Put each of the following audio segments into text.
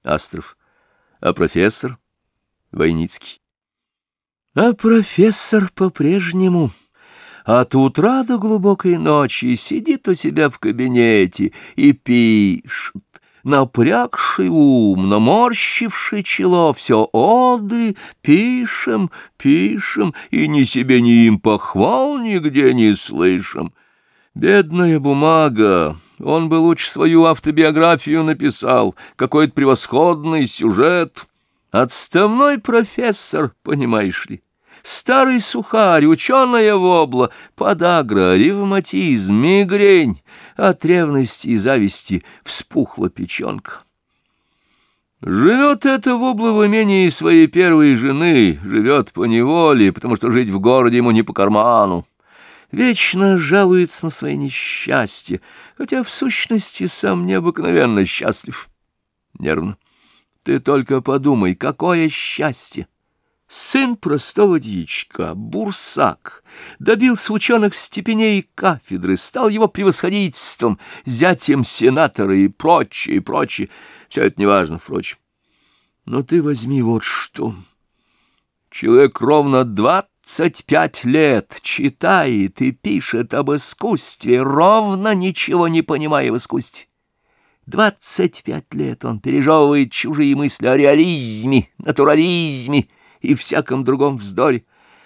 Астров. А профессор? Войницкий. А профессор по-прежнему от утра до глубокой ночи сидит у себя в кабинете и пишет. Напрягший ум, наморщивший чело, все оды, пишем, пишем, и ни себе, ни им похвал нигде не слышим. Бедная бумага, он бы лучше свою автобиографию написал, какой-то превосходный сюжет. Отставной профессор, понимаешь ли. Старый сухарь, ученая вобла, подагра, ревматизм, мигрень. От ревности и зависти вспухла печенка. Живет эта вобла в имении своей первой жены, живет поневоле, потому что жить в городе ему не по карману. Вечно жалуется на свои несчастья, хотя в сущности сам необыкновенно счастлив. Нервно. Ты только подумай, какое счастье! Сын простого дьячка, бурсак, добился ученых степеней и кафедры, стал его превосходительством, зятем сенатора и прочее, и прочее. Все это неважно, впрочем. Но ты возьми вот что. Человек ровно 25 лет читает и пишет об искусстве, ровно ничего не понимая в искусстве. 25 лет он пережевывает чужие мысли о реализме, натурализме и всяком другом вздоре.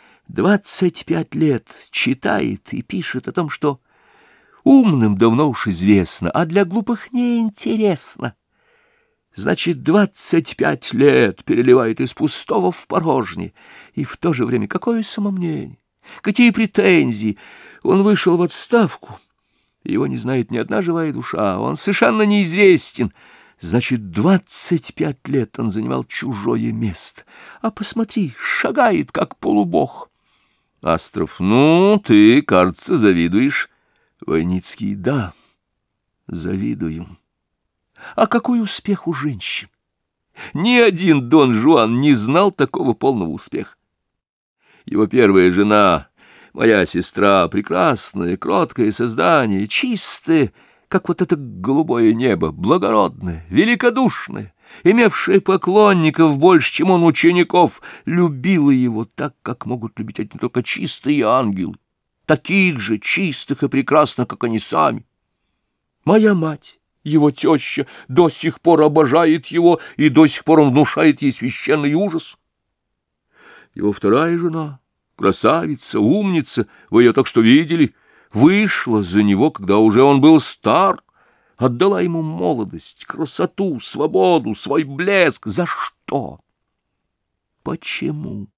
25 лет читает и пишет о том, что умным давно уж известно, а для глупых неинтересно. Значит, 25 лет переливает из пустого в порожнее, и в то же время какое самомнение, какие претензии. Он вышел в отставку, его не знает ни одна живая душа, он совершенно неизвестен. Значит, 25 лет он занимал чужое место. А посмотри, шагает, как полубог. Астров. Ну, ты, кажется, завидуешь. Войницкий. Да, завидую. А какой успех у женщин! Ни один Дон Жуан не знал такого полного успеха. Его первая жена, моя сестра, прекрасное, кроткое создание, чистое, как вот это голубое небо, благородное, великодушное, имевшее поклонников больше, чем он учеников, любила его так, как могут любить одни только чистые ангелы, таких же чистых и прекрасных, как они сами. Моя мать, его теща, до сих пор обожает его, и до сих пор он внушает ей священный ужас. Его вторая жена, красавица, умница, вы ее так что видели, вышла за него, когда уже он был стар, отдала ему молодость, красоту, свободу, свой блеск. За что? Почему?